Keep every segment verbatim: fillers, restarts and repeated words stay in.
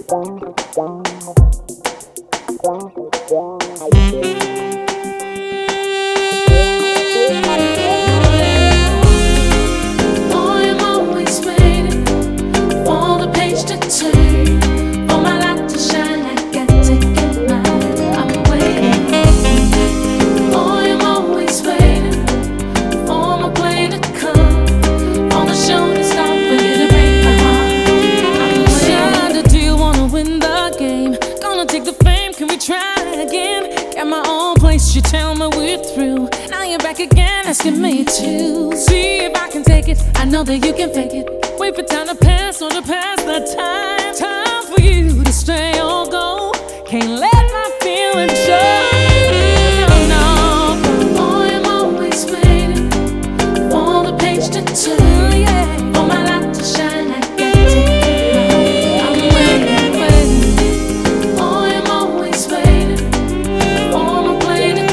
You tell me we're through. Now you're back again, asking me to see if I can take it. I know that you can fake it. Wait for time to pass or to pass the time. Time for you to stay or go. Can't let my feelings show. No, no. Boy, I'm always waiting for the page to turn. Yeah, for my light to shine. I got to get I'm waiting, waiting. Boy, I'm always waiting for my plane to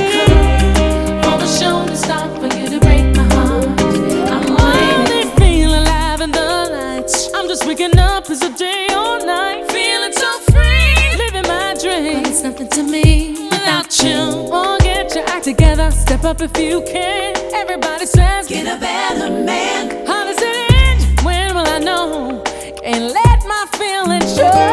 stop for you to break my heart. I'm only feeling alive in the lights. I'm just waking up, it's a day or night. Feeling so free, living my dream. But it's nothing to me without you. Oh, get your act together, step up if you can. Everybody says, get a better man. How does it end? When will I know? Can't let my feelings show.